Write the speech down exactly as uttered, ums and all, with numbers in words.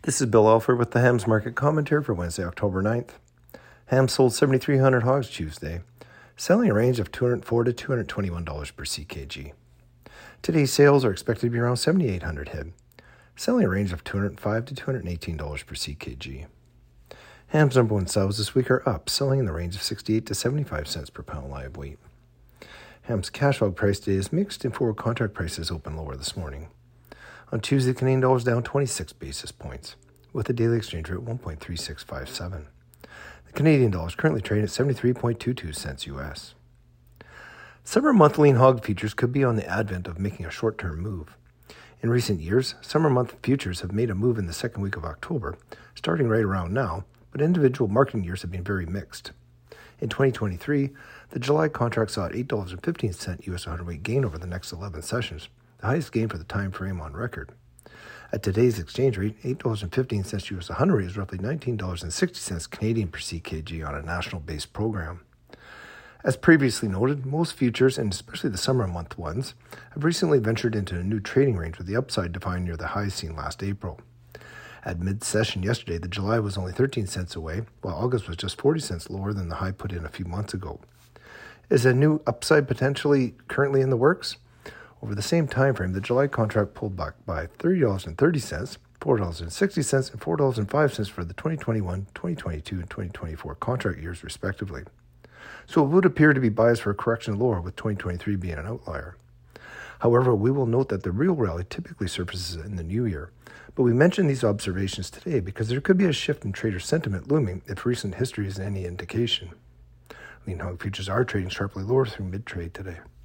This is Bill Alford with the Hams Market Commentary for Wednesday, October ninth. Hams sold seven thousand three hundred hogs Tuesday, selling a range of two hundred four dollars to two hundred twenty-one dollars per C K G. Today's sales are expected to be around seven thousand eight hundred head, selling a range of two hundred five dollars to two hundred eighteen dollars per C K G. Hams number one sows this week are up, selling in the range of sixty-eight to seventy-five cents per pound live weight. Hams cash hog price today is mixed and forward contract prices open lower this morning. On Tuesday, the Canadian dollar is down twenty-six basis points, with a daily exchange rate one point three six five seven. The Canadian dollar is currently trading at seventy-three point two two cents U S. Summer month lean hog futures could be on the advent of making a short-term move. In recent years, summer month futures have made a move in the second week of October, starting right around now, but individual marketing years have been very mixed. In twenty twenty-three, the July contract saw an eight dollars and fifteen cents U S hundredweight gain over the next eleven sessions, the highest gain for the time frame on record. At today's exchange rate, eight dollars and fifteen cents U S hundredweight is roughly nineteen dollars and sixty cents Canadian per C K G on a national-based program. As previously noted, most futures, and especially the summer month ones, have recently ventured into a new trading range with the upside defined near the highs seen last April. At mid-session yesterday, the July was only thirteen cents away, while August was just forty cents lower than the high put in a few months ago. Is a new upside potentially currently in the works? Over the same time frame, the July contract pulled back by thirty dollars and thirty cents, four dollars and sixty cents, and four dollars and five cents for the twenty twenty-one, twenty twenty-two, and twenty twenty-four contract years, respectively. So it would appear to be biased for a correction lower, with twenty twenty-three being an outlier. However, we will note that the real rally typically surfaces in the new year, but we mention these observations today because there could be a shift in trader sentiment looming if recent history is any indication. Lean hog futures are trading sharply lower through mid-trade today.